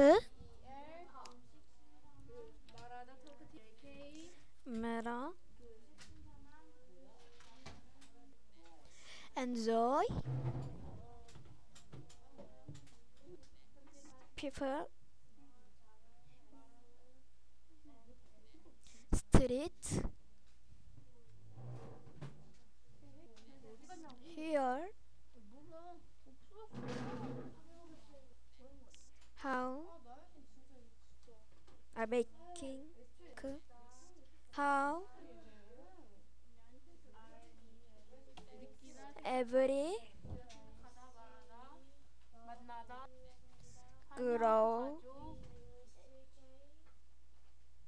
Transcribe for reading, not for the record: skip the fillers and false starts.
matter, enjoy, people, street, here, how, are making, how, every, grow,